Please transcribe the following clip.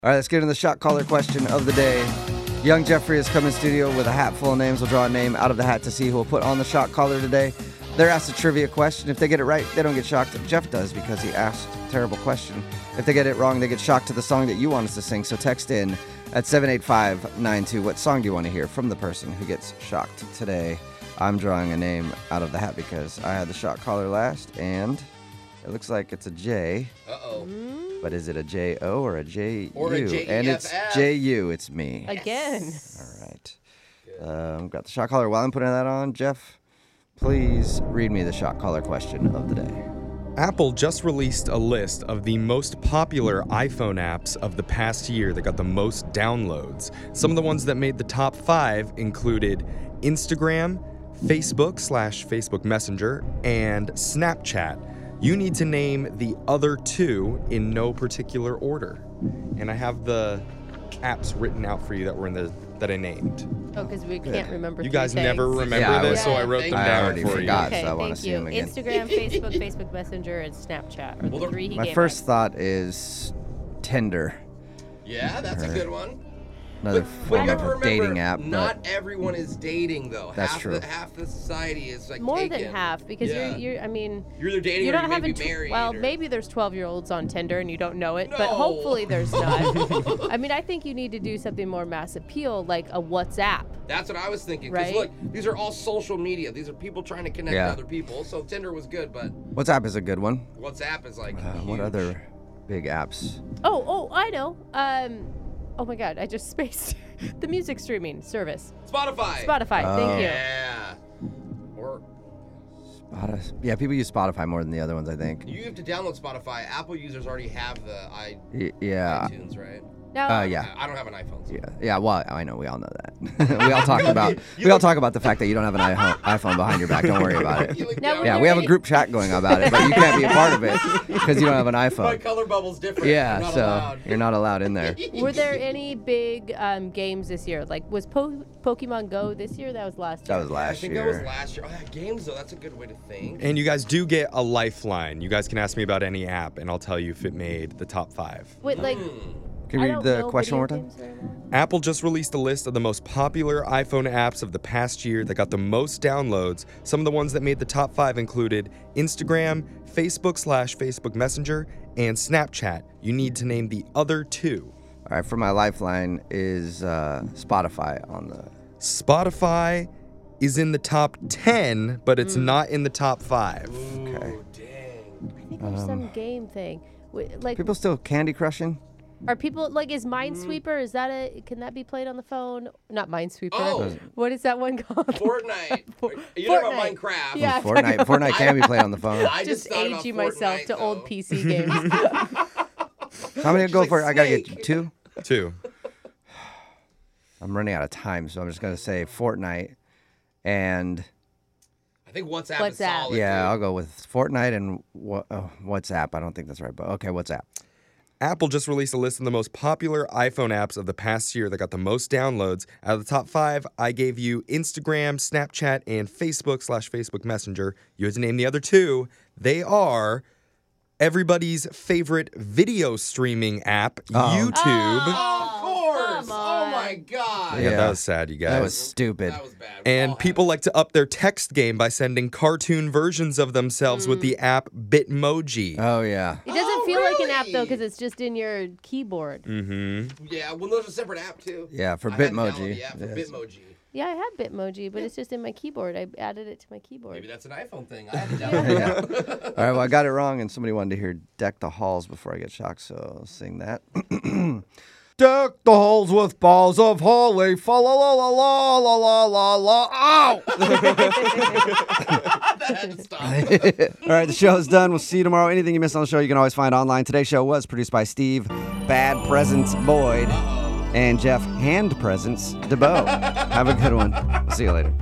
All right, let's get into the shot caller question of the day. Young Jeffrey has come in studio with a hat full of names. We'll draw a name out of the hat to see who will put on the shot caller today. They're asked a trivia question. If they get it right, they don't get shocked. Jeff does because he asked a terrible question. If they get it wrong, they get shocked to the song that you want us to sing. So text in at 78592. What song do you want to hear from the person who gets shocked today? I'm drawing a name out of the hat because I had the shot caller last, and it looks like it's a J. Uh-oh. But is it a J-O or a J-U? Or a J-E-F-F. And it's J-U. It's me. Again. All right. Got the shot caller. While I'm putting that on, Jeff, please read me the shot caller question of the day. Apple just released a list of the most popular iPhone apps of the past year that got the most downloads. Some of the ones that made the top 5 included Instagram, Facebook/Facebook Messenger, and Snapchat. You need to name the other 2 in no particular order. And I have the apps written out for you that I named. Oh, because we can't remember. You three guys things. never remember this, so I wrote them I down already for forgot, you. Okay, so I want to thank see you. them again. Instagram, Facebook Messenger, and Snapchat are the 3 he My gave first us. thought is Tinder. Yeah, that's a good one. Another form you of gotta a dating remember, app. Not But everyone is dating though. That's half true. Half the society is like More taken. than half, because Yeah. you're I mean, You're either dating you're or not you may having be married. well, or... maybe there's 12-year-olds on Tinder and you don't know it, but No. hopefully there's not. I mean, I think you need to do something more mass appeal, like a WhatsApp. That's what I was thinking. Because Right? look, these are all social media. These are people trying to connect Yeah. to other people. So Tinder was good, but WhatsApp is a good one. WhatsApp is like What huge. other big apps? Oh, I know. Oh my God, I just spaced the music streaming service. Spotify. Spotify. Thank you. Yeah. Or Yeah, people use Spotify more than the other ones, I think. you have to download Spotify. Apple users already have the Yeah. iTunes, right? Now, Yeah. I don't have an iPhone. So. Yeah, well, I know, we all know that. we all talk about the fact that you don't have an iPhone behind your back. Don't worry about it. You look Now, down- Yeah, we have a group chat going about it, but you can't be a part of it because you don't have an My iPhone. color bubble's different. I'm Yeah, not so allowed. you're not allowed in there. were there any big games this year? Like, was Pokemon Go this year? That was last year. That was I last think that was year. last year. Oh, yeah, games though. That's a good way to think. And you guys do get a lifeline. You guys can ask me about any app, and I'll tell you if it made the top 5. Wait, like, Can I you read don't the know question one more video time? games very well. Apple just released a list of the most popular iPhone apps of the past year that got the most downloads. Some of the ones that made the top 5 included Instagram, Facebook/Facebook Messenger, and Snapchat. You need to name the other 2. All right, for my lifeline is Spotify on the. Spotify is in the top 10, but it's not in the top 5. Okay. Oh, dang. I think there's some game thing. Like, People still Candy Crushing? are people like? Is Minesweeper? Is that can that be played on the phone? Not Minesweeper. Oh. What is that one called? Fortnite. You know about Fortnite. Minecraft? Yeah. I'm talking about- Fortnite can be played on the phone. I Just thought about aging myself Fortnite, to old though. PC games. How many to go like for it? I gotta Snake. get 2. 2. I'm running out of time, so I'm just gonna say Fortnite, and I think WhatsApp is WhatsApp. solid. yeah, I'll dude. go with Fortnite and WhatsApp. I don't think that's right, but okay, WhatsApp. Apple just released a list of the most popular iPhone apps of the past year that got the most downloads. Out of the top 5, I gave you Instagram, Snapchat, and Facebook/Facebook Messenger. You had to name the other 2. They are everybody's favorite video streaming app, YouTube. Oh, of course. Come Oh on. my God. Yeah, Yeah. that was sad, you guys. That was stupid. That was bad. We And all people like to up their text game by sending cartoon versions of themselves with the app Bitmoji. Oh yeah. It doesn't Oh, feel like an app though, really? because it's just in your keyboard. Mm-hmm. have it. Yeah, well, there's a separate app too. Yeah, for I had to Bitmoji. download the app for Yes. Bitmoji. Yeah, I have Bitmoji, but it's just in my keyboard. I added it to my keyboard. Maybe that's an iPhone thing. I had to download the app. All right, well, I got it wrong, and somebody wanted to hear Deck the Halls before I get shocked, so I'll sing that. Deck the halls with balls of holly, fa la la la la la la la la. Ow! That had to stop. All right, the show's done. We'll see you tomorrow. Anything you missed on the show, you can always find online. Today's show was produced by Steve Bad Presents Boyd and Jeff Hand Presents DeBoe. Have a good one. See you later.